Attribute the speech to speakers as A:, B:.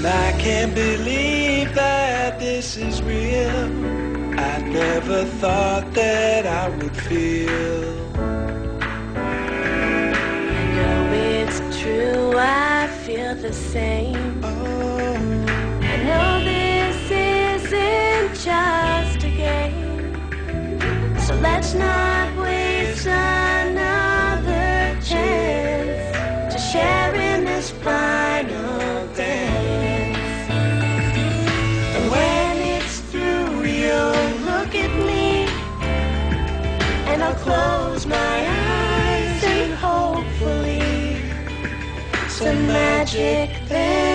A: I can't believe that this is real. I never thought that I would feel.
B: I know it's true, I feel the same.
A: Oh,
B: I know this isn't just a game, so let's not waste another chance to share in this final dance. And when it's through, you'll look at me, and I'll close my eyes, and hopefully some magic there